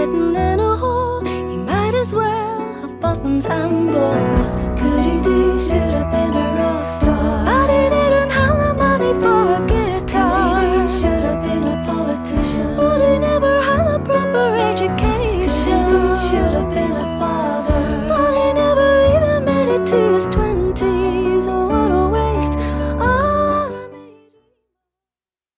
hidden in a hole. You might as well have buttons and balls.